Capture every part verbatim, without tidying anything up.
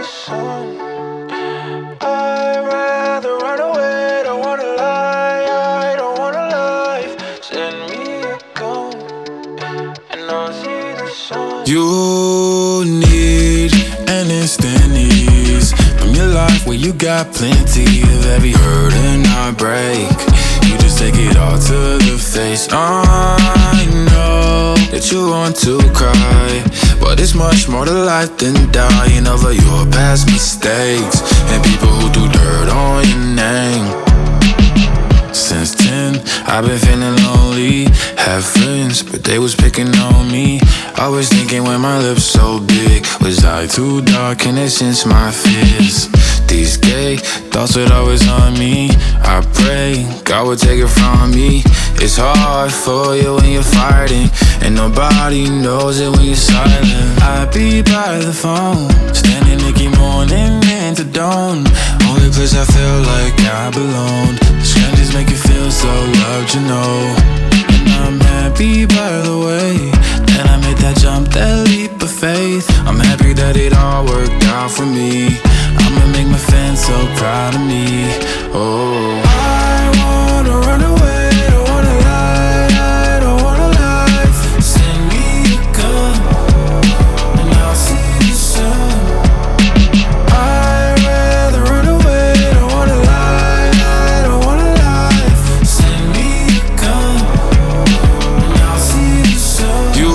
sun. I'd rather run away, don't wanna lie, I don't wanna lie. Send me a gun, and I'll see the sun. You need an instant ease from your life where you got plenty of every hurt and heartbreak. You just take it all to the face. I know that you want to cry, but it's much more to life than dying over your past mistakes and people who do dirt on your name. Since ten, I've been feeling lonely. Had friends, but they was picking on me. Always thinking when my lips so big, was I too dark and it since my fears? These gay thoughts would always on me. I pray God would take it from me. It's hard for you when you're fighting, and nobody knows it when you're silent. I be by the phone, standing Nicky morning into dawn. Only place I feel like I belong. Strangers make you feel so loved, you know. And I'm happy by the way that I made that jump, that leap of faith. I'm happy that it all worked out for me. I'ma make my fans so proud of me. Oh, I wanna run away, don't wanna lie, I don't wanna lie. Send me a gun, and I'll see the sun. I'd rather run away, don't wanna lie, I don't wanna lie. Send me a gun, and I'll see the sun. You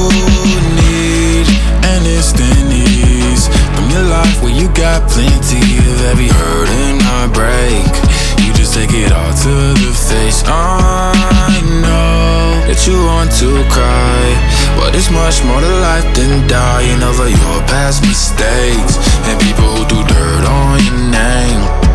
need an instant ease from your life where you got plenty of every hurt and heartbreak. You just take it all to the face. I know that you want to cry, but it's much more to life than dying over your past mistakes and people who do dirt on your name.